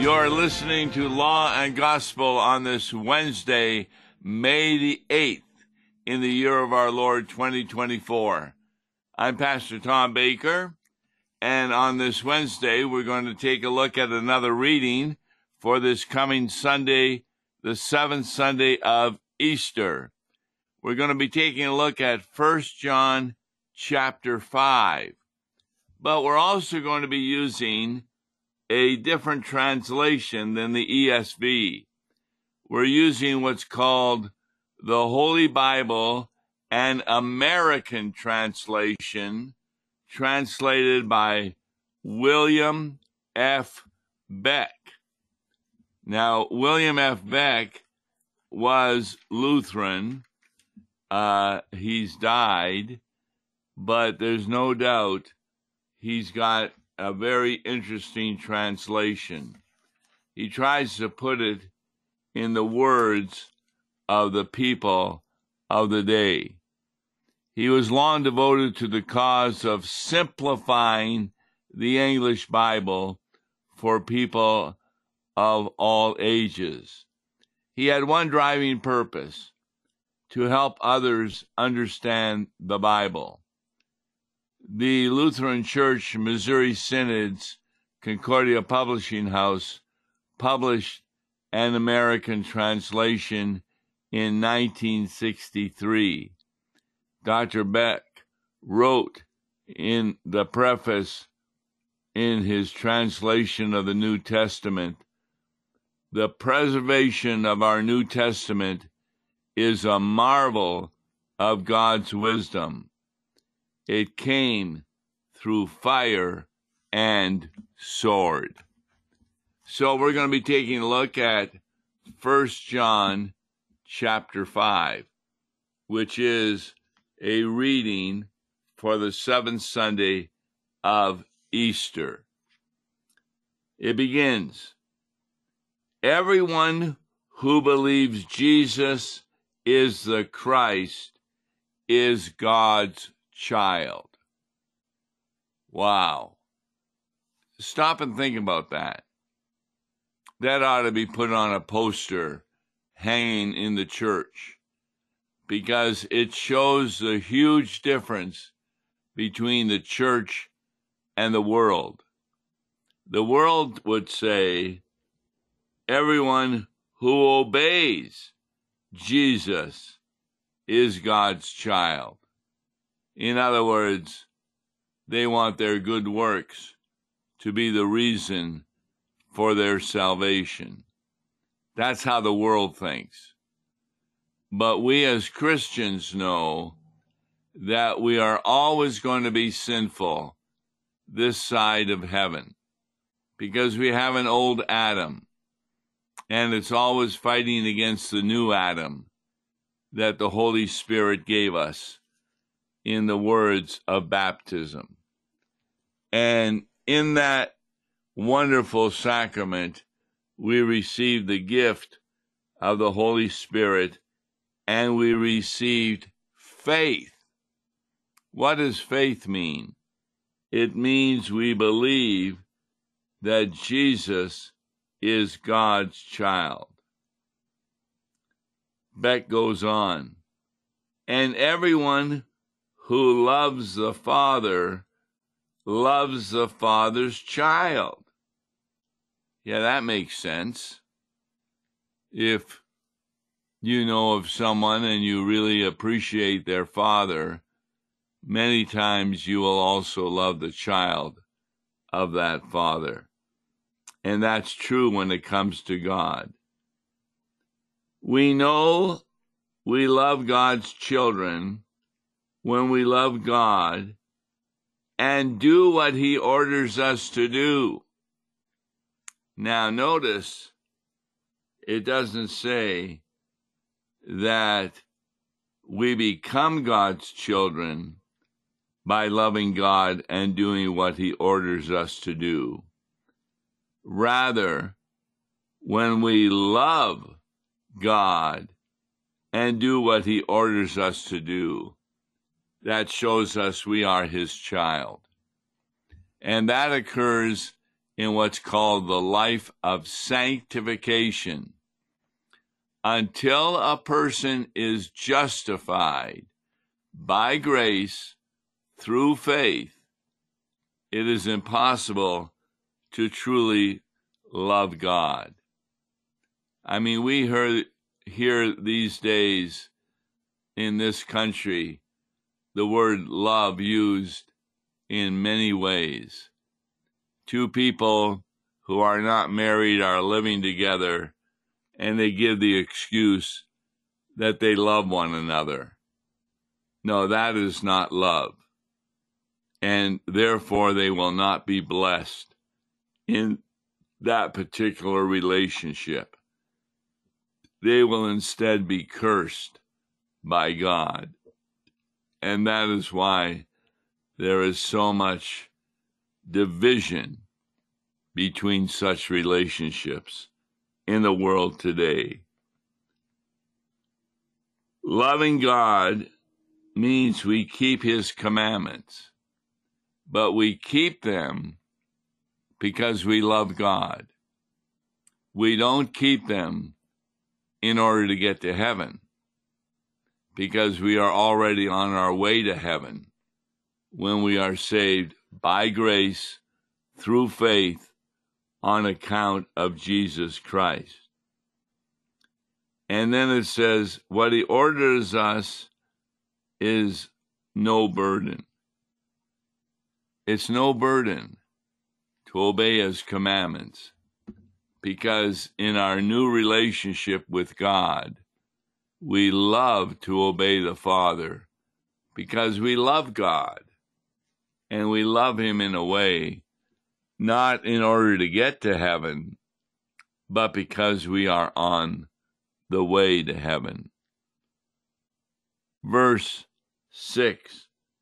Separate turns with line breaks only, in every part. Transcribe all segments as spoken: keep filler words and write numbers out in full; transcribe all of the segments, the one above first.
You're listening to Law and Gospel on this Wednesday, May the eighth, in the year of our Lord twenty twenty-four. I'm Pastor Tom Baker, and on this Wednesday, we're going to take a look at another reading for this coming Sunday, the seventh Sunday of Easter. We're going to be taking a look at First John chapter five, but we're also going to be using a different translation than the E S V. We're using what's called the Holy Bible, an American translation, translated by William F. Beck. Now, William F. Beck was Lutheran. Uh, he's died, but there's no doubt he's got a very interesting translation. He tries to put it in the words of the people of the day. He was long devoted to the cause of simplifying the English Bible for people of all ages. He had one driving purpose: to help others understand the Bible. The Lutheran Church Missouri Synod's Concordia Publishing House published an American translation in nineteen sixty-three. Doctor Beck wrote in the preface in his translation of the New Testament, "The preservation of our New Testament is a marvel of God's wisdom. It came through fire and sword." So we're going to be taking a look at First John chapter five, which is a reading for the seventh Sunday of Easter. It begins, "Everyone who believes Jesus is the Christ is God's child." Wow. Stop and think about that. That ought to be put on a poster hanging in the church, because it shows the huge difference between the church and the world. The world would say everyone who obeys Jesus is God's child. In other words, they want their good works to be the reason for their salvation. That's how the world thinks. But we as Christians know that we are always going to be sinful this side of heaven, because we have an old Adam, and it's always fighting against the new Adam that the Holy Spirit gave us in the words of baptism. And in that wonderful sacrament, we receive the gift of the Holy Spirit, and we received faith. What does faith mean? It means we believe that Jesus is God's child. Beck goes on, "And everyone who loves the Father loves the Father's child." Yeah, that makes sense. If you know of someone and you really appreciate their father, many times you will also love the child of that father. And that's true when it comes to God. We know we love God's children when we love God and do what He orders us to do. Now, notice, it doesn't say that we become God's children by loving God and doing what He orders us to do. Rather, when we love God and do what He orders us to do, that shows us we are His child. And that occurs in what's called the life of sanctification. Until a person is justified by grace through faith, it is impossible to truly love God. I mean, we hear, hear these days in this country the word love used in many ways. Two people who are not married are living together, and they give the excuse that they love one another. No, that is not love. And therefore, they will not be blessed in that particular relationship. They will instead be cursed by God. And that is why there is so much division between such relationships in the world today. Loving God means we keep His commandments, but we keep them because we love God. We don't keep them in order to get to heaven, because we are already on our way to heaven when we are saved by grace through faith on account of Jesus Christ. And then it says, what He orders us is no burden. It's no burden to obey His commandments, because in our new relationship with God, we love to obey the Father because we love God, and we love Him in a way not in order to get to heaven, but because we are on the way to heaven. Verse six,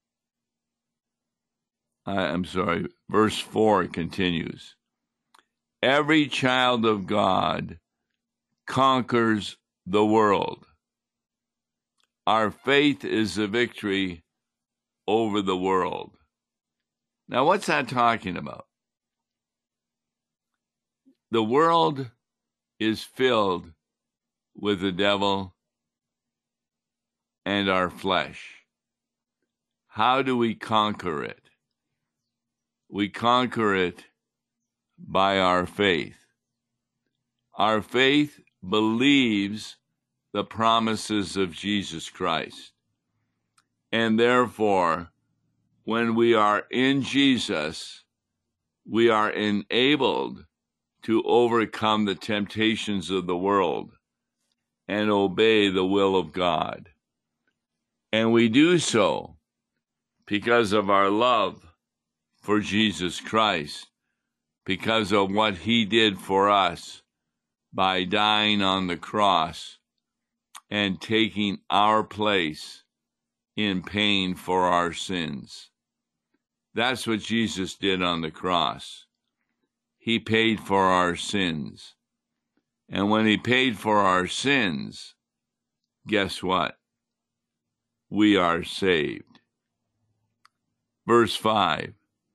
I, I'm sorry, verse four continues. Every child of God conquers the world. Our faith is the victory over the world. Now, what's that talking about? The world is filled with the devil and our flesh. How do we conquer it? We conquer it by our faith. Our faith believes the promises of Jesus Christ. And therefore, when we are in Jesus, we are enabled to overcome the temptations of the world and obey the will of God. And we do so because of our love for Jesus Christ, because of what He did for us by dying on the cross and taking our place in paying for our sins. That's what Jesus did on the cross. He paid for our sins. And when He paid for our sins, guess what? We are saved. Verse five.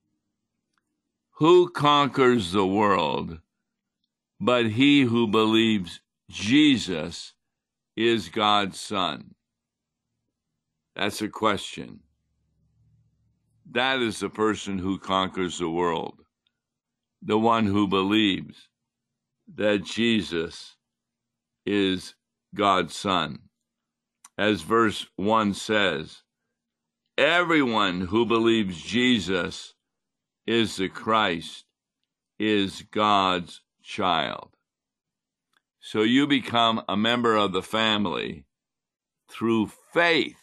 Who conquers the world but he who believes Jesus is God's Son? That's a question. That is the person who conquers the world, the one who believes that Jesus is God's Son. As verse one says, everyone who believes Jesus is the Christ is God's child. So you become a member of the family through faith.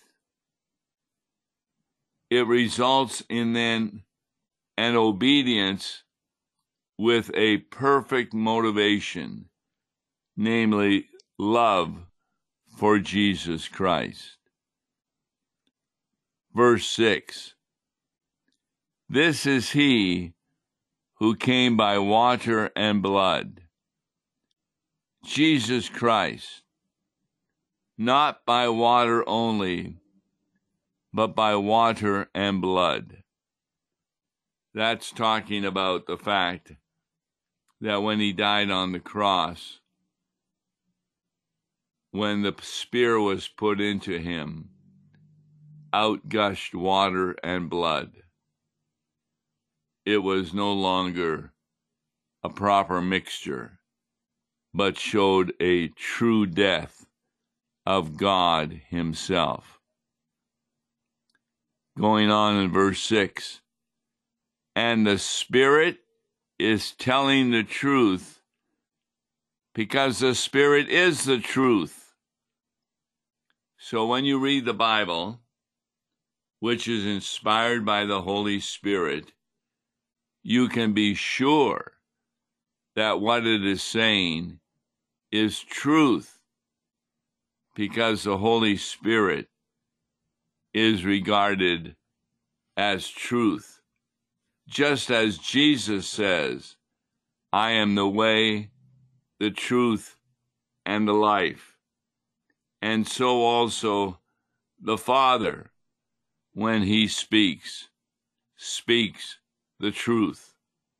It results in then an obedience with a perfect motivation, namely love for Jesus Christ. Verse six. This is He who came by water and blood, Jesus Christ, not by water only, but by water and blood. That's talking about the fact that when he died on the cross, when the spear was put into him, out gushed water and blood. It was no longer a proper mixture, but showed a true death of God himself. Going on in verse six, and the Spirit is telling the truth, because the Spirit is the truth. So when you read the Bible, which is inspired by the Holy Spirit, you can be sure that what it is saying is truth, because the Holy Spirit is regarded as truth. Just as Jesus says, I am the way, the truth, and the life. And so also the Father, when he speaks, speaks the truth.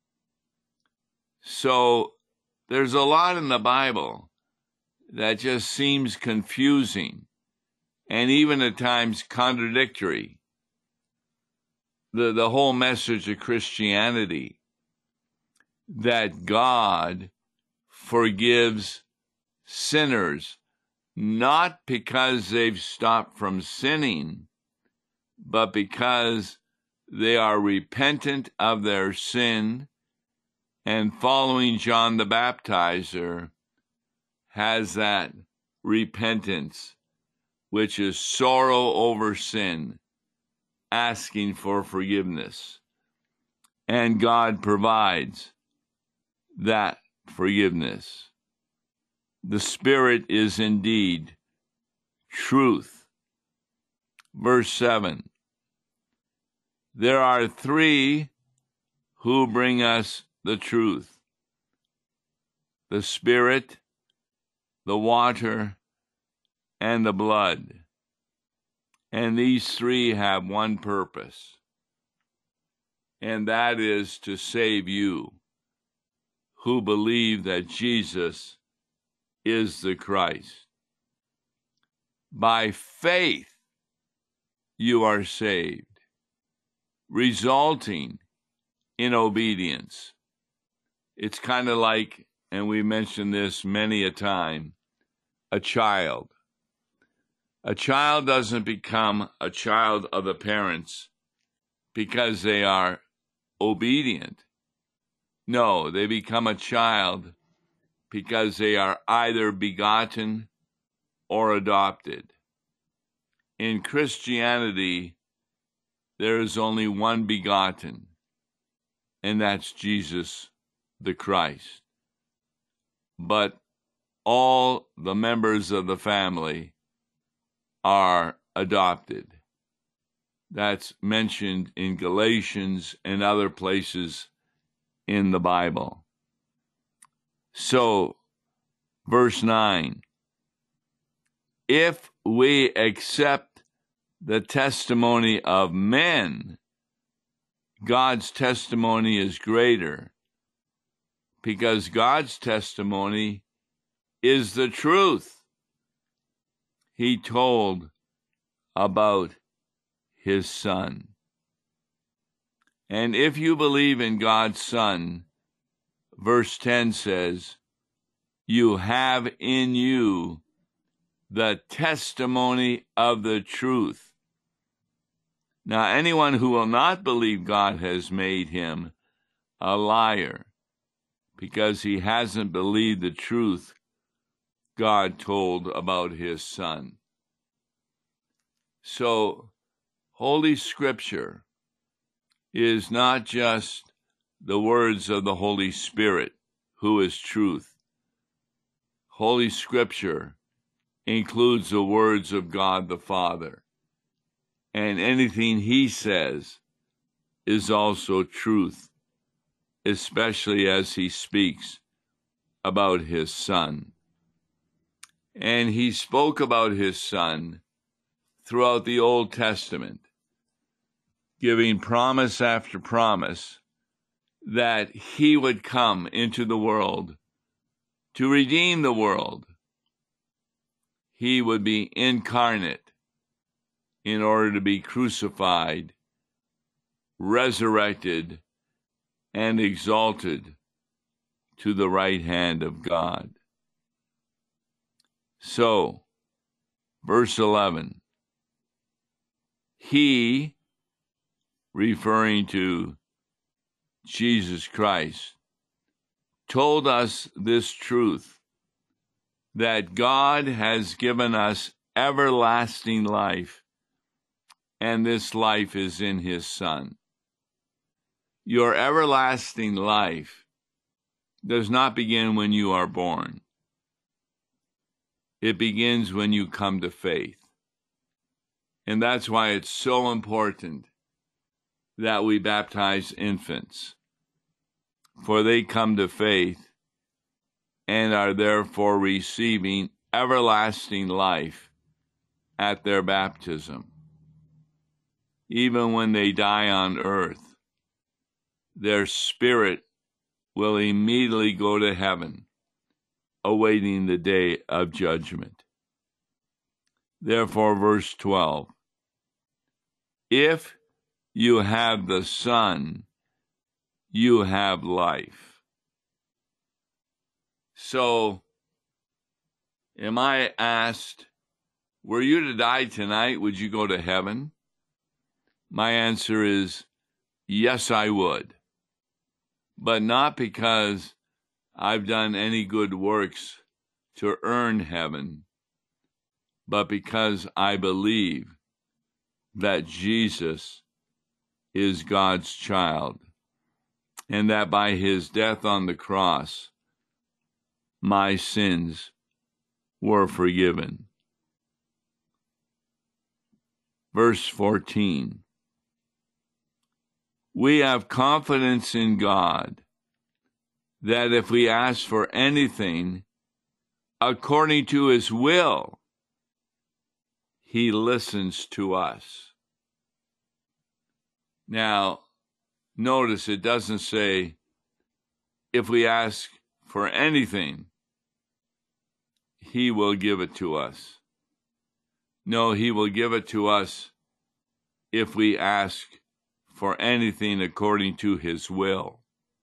So there's a lot in the Bible that just seems confusing and even at times contradictory. The, the whole message of Christianity, that God forgives sinners, not because they've stopped from sinning, but because they are repentant of their sin and following John the Baptizer has that repentance, which is sorrow over sin, asking for forgiveness. And God provides that forgiveness. The Spirit is indeed truth. Verse seven, there are three who bring us the truth: the Spirit, the water, and the blood. And these three have one purpose, and that is to save you who believe that Jesus is the Christ. By faith, you are saved, resulting in obedience. It's kind of like, and we mentioned this many a time, a child. A child doesn't become a child of the parents because they are obedient. No, they become a child because they are either begotten or adopted. In Christianity, there is only one begotten, and that's Jesus the Christ. But all the members of the family are adopted. That's mentioned in Galatians and other places in the Bible. So, verse nine, if we accept the testimony of men, God's testimony is greater, because God's testimony is the truth. He told about his Son. And if you believe in God's Son, verse ten says, you have in you the testimony of the truth. Now, anyone who will not believe God has made him a liar, because he hasn't believed the truth God told about his Son. So, Holy Scripture is not just the words of the Holy Spirit, who is truth. Holy Scripture includes the words of God the Father, and anything he says is also truth, especially as he speaks about his Son. And he spoke about his Son throughout the Old Testament, giving promise after promise that he would come into the world to redeem the world. He would be incarnate in order to be crucified, resurrected, and exalted to the right hand of God. So, verse eleven, he, referring to Jesus Christ, told us this truth, that God has given us everlasting life, and this life is in his Son. Your everlasting life does not begin when you are born. It begins when you come to faith. And that's why it's so important that we baptize infants, for they come to faith and are therefore receiving everlasting life at their baptism. Even when they die on earth, their spirit will immediately go to heaven, awaiting the day of judgment. Therefore, verse twelve, if you have the Son, you have life. So, am I asked, were you to die tonight, would you go to heaven? My answer is, yes, I would. But not because I've done any good works to earn heaven, but because I believe that Jesus is God's child, and that by his death on the cross, my sins were forgiven. Verse fourteen, we have confidence in God that if we ask for anything according to his will, he listens to us. Now, notice it doesn't say if we ask for anything, he will give it to us. No, he will give it to us if we ask for anything according to his will.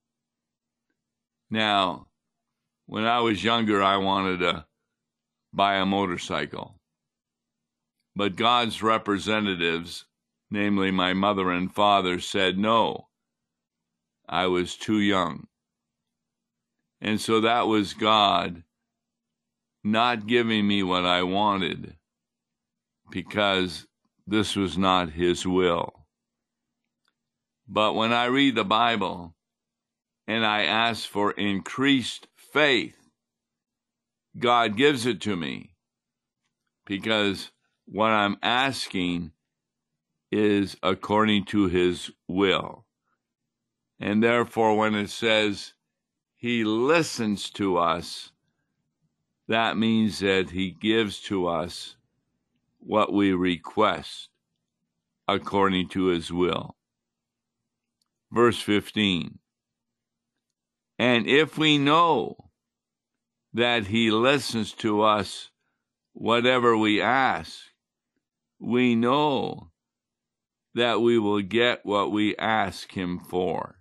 Now, when I was younger, I wanted to buy a motorcycle. But God's representatives, namely my mother and father, said no. I was too young. And so that was God not giving me what I wanted, because this was not his will. But when I read the Bible and I ask for increased faith, God gives it to me, because what I'm asking is according to his will. And therefore, when it says he listens to us, that means that he gives to us what we request according to his will. Verse fifteen, and if we know that he listens to us whatever we ask, we know that we will get what we ask him for.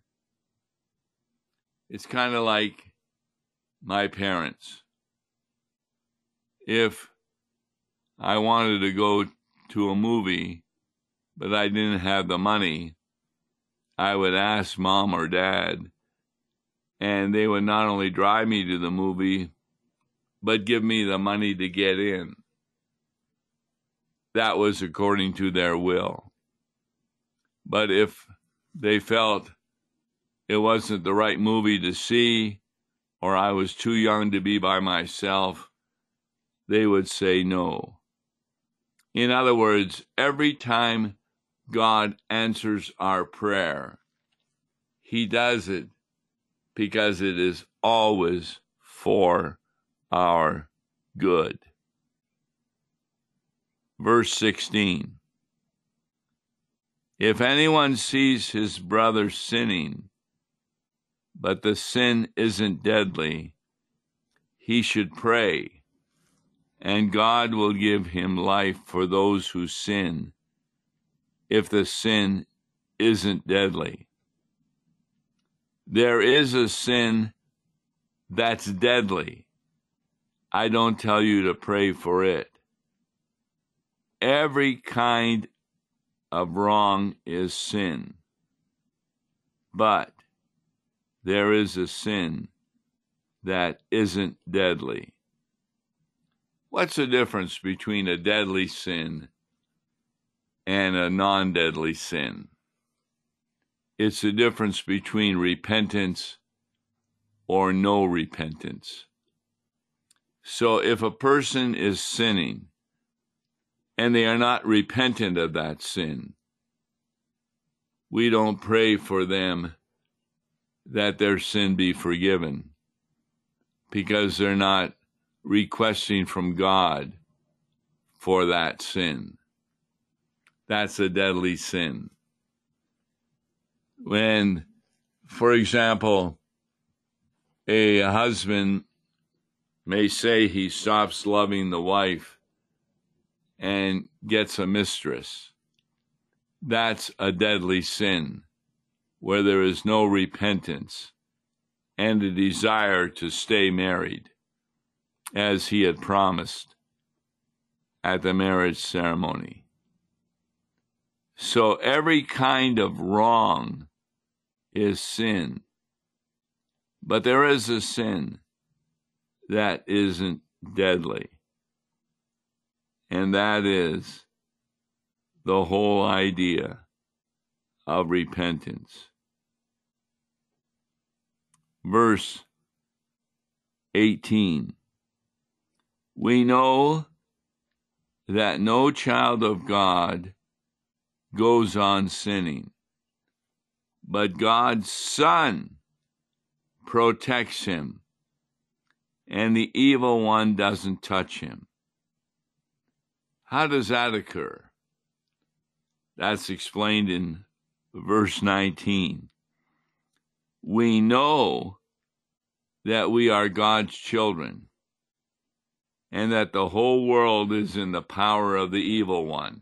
It's kind of like my parents. If I wanted to go to a movie, but I didn't have the money, I would ask mom or dad, and they would not only drive me to the movie, but give me the money to get in. That was according to their will. But if they felt it wasn't the right movie to see, or I was too young to be by myself, they would say no. In other words, every time God answers our prayer, he does it because it is always for our good. Verse sixteen, if anyone sees his brother sinning but the sin isn't deadly, he should pray, and God will give him life for those who sin, if the sin isn't deadly. There is a sin that's deadly. I don't tell you to pray for it. Every kind of wrong is sin. But there is a sin that isn't deadly. What's the difference between a deadly sin and a non-deadly sin? It's the difference between repentance or no repentance. So if a person is sinning and they are not repentant of that sin, we don't pray for them that their sin be forgiven, because they're not requesting from God for that sin. That's a deadly sin. When, for example, a husband may say he stops loving the wife and gets a mistress, that's a deadly sin, where there is no repentance and a desire to stay married, as he had promised at the marriage ceremony. So every kind of wrong is sin. But there is a sin that isn't deadly, and that is the whole idea of repentance. Verse eighteen. We know that no child of God goes on sinning, but God's Son protects him, and the evil one doesn't touch him. How does that occur? That's explained in verse nineteen. We know that we are God's children, and that the whole world is in the power of the evil one.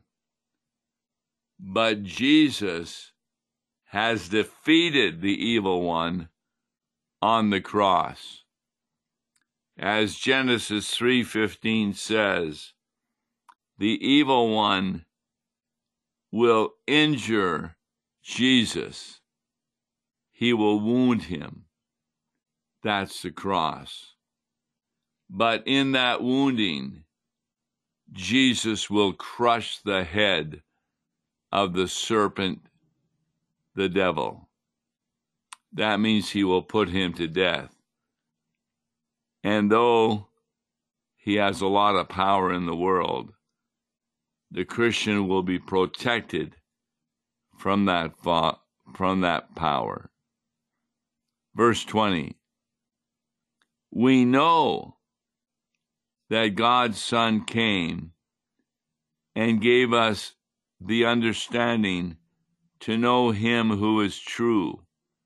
But Jesus has defeated the evil one on the cross. As Genesis three fifteen says, the evil one will injure Jesus. He will wound him. That's the cross. But in that wounding, Jesus will crush the head of the serpent, the devil. That means he will put him to death. And though he has a lot of power in the world, the Christian will be protected from that fa- from that power. Verse twenty. We know that God's Son came and gave us the understanding to know him who is true,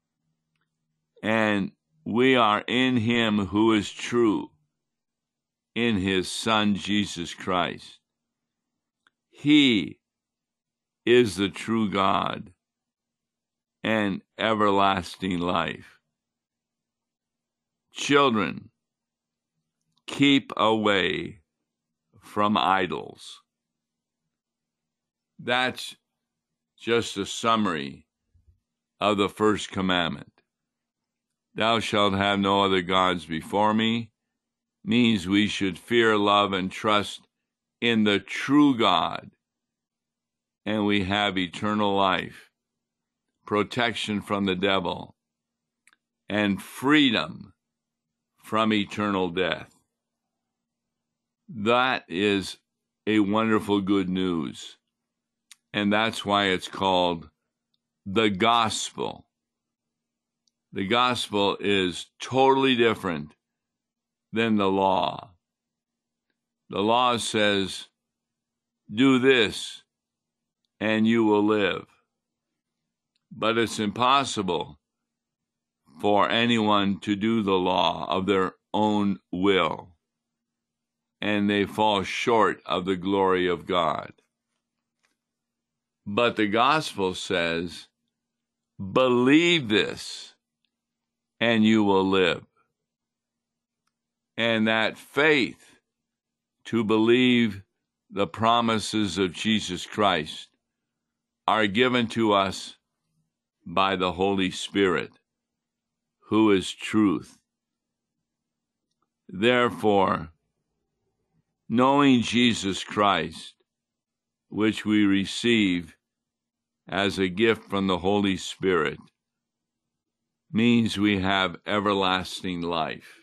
and we are in him who is true, in his Son Jesus Christ. He is the true God and everlasting life. Children, keep away from idols. That's just a summary of the first commandment. Thou shalt have no other gods before me means we should fear, love, and trust in the true God, and we have eternal life, protection from the devil, and freedom from eternal death. That is a wonderful good news, and that's why it's called the gospel. The gospel is totally different than the law. The law says, do this and you will live. But it's impossible for anyone to do the law of their own will, and they fall short of the glory of God. But the gospel says, believe this, and you will live. And that faith to believe the promises of Jesus Christ are given to us by the Holy Spirit, who is truth. Therefore, knowing Jesus Christ, which we receive as a gift from the Holy Spirit, means we have everlasting life.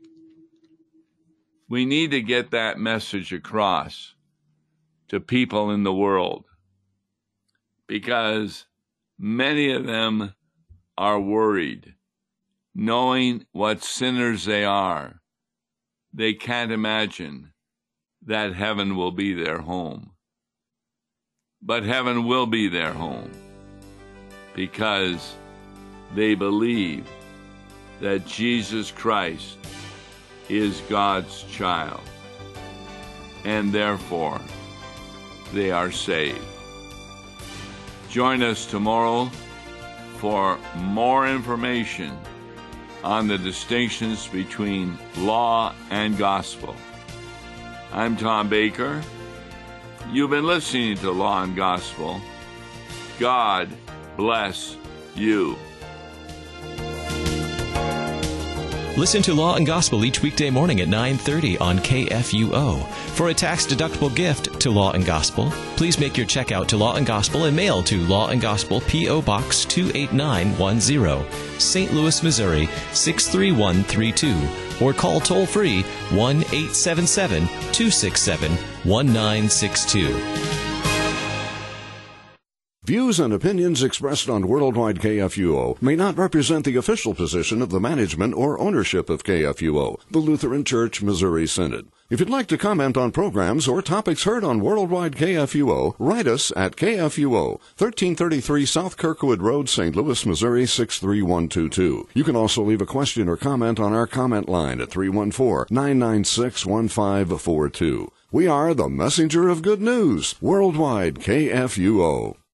We need to get that message across to people in the world, because many of them are worried. Knowing what sinners they are, they can't imagine that heaven will be their home. But heaven will be their home because they believe that Jesus Christ is God's child, and therefore they are saved. Join us tomorrow for more information on the distinctions between law and gospel. I'm Tom Baker. You've been listening to Law and Gospel. God bless you.
Listen to Law and Gospel each weekday morning at nine thirty on K F U O. For a tax-deductible gift to Law and Gospel, please make your check out to Law and Gospel and mail to Law and Gospel, P O. Box two eight nine one zero, Saint Louis, Missouri six three one three two, or call toll-free one eight seven seven, two six seven, one nine six two.
Views and opinions expressed on Worldwide K F U O may not represent the official position of the management or ownership of K F U O, the Lutheran Church Missouri Synod. If you'd like to comment on programs or topics heard on Worldwide K F U O, write us at K F U O, thirteen thirty-three South Kirkwood Road, Saint Louis, Missouri six three one two two. You can also leave a question or comment on our comment line at three one four, nine nine six, one five four two. We are the messenger of good news, Worldwide K F U O.